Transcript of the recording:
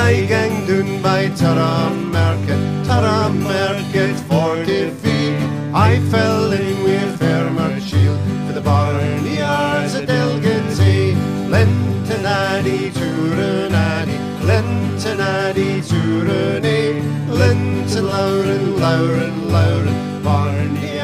I gang down by Tara Market 40 feet. I fell in with Fairmont Shield for the barnyards at Elgin-Sea. Lentonaddy, Turanaddy, Lentonaddy, Turanay, Lenton, Lauren, Lauren, Lauren, barnyard.